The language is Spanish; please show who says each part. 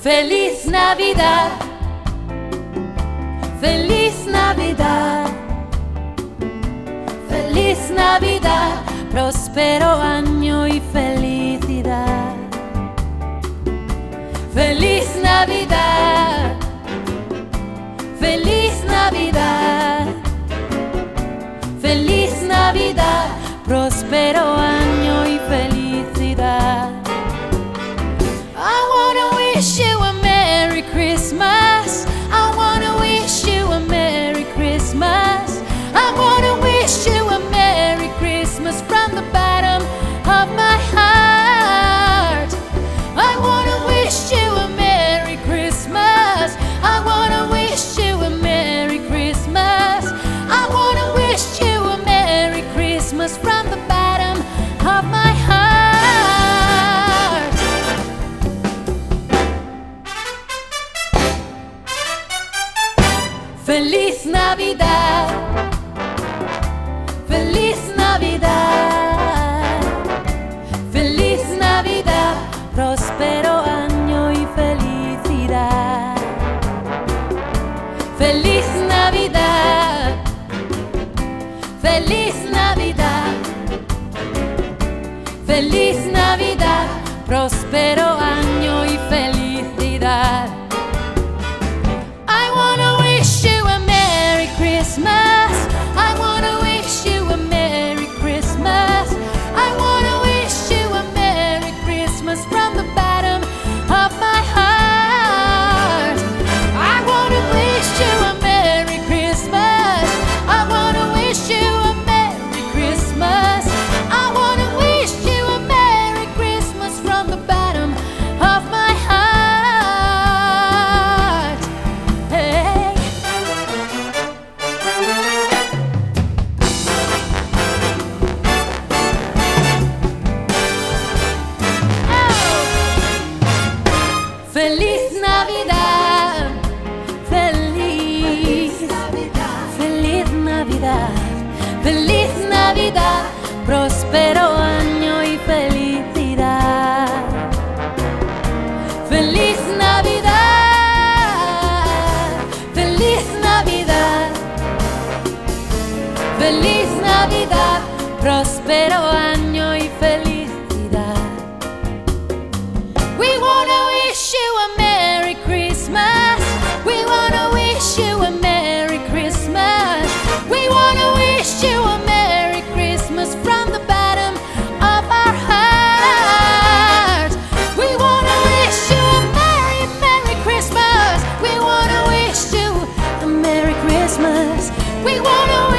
Speaker 1: Feliz Navidad, feliz Navidad, feliz Navidad, próspero año y felicidad. Feliz Navidad, feliz Navidad, feliz Navidad, próspero año y felicidad. I wanna wish you a Merry Christmas. I wanna wish you a Merry Christmas. I wanna wish you a Merry Christmas from the bottom of my heart. I wanna wish you a Merry Christmas. I wanna wish you a Merry Christmas. I wanna wish you a Merry Christmas from the bottom of my heart. Feliz Navidad, feliz Navidad, feliz Navidad, próspero año y felicidad. Feliz Navidad, feliz Navidad, feliz Navidad, próspero año y felicidad. I wanna wish you a Merry Christmas. I wanna wish you a Merry Christmas. I wanna wish you a Merry Christmas from the bottom of my heart. I wanna wish you a Merry Christmas. I wanna wish you a Merry Christmas. I wanna wish you a Merry Christmas from the bottom of my heart. Hey. Feliz Navidad, feliz Navidad, feliz Navidad, feliz Navidad, próspero año y felicidad. Feliz Navidad, feliz Navidad, feliz Navidad, próspero año y felicidad. We wanna wish you a Merry Christmas. We wanna wish you a Merry Christmas. We wanna wish you a Merry Christmas from the bottom of our heart. We wanna wish you a Merry, Merry Christmas. We wanna wish you a Merry Christmas. We wanna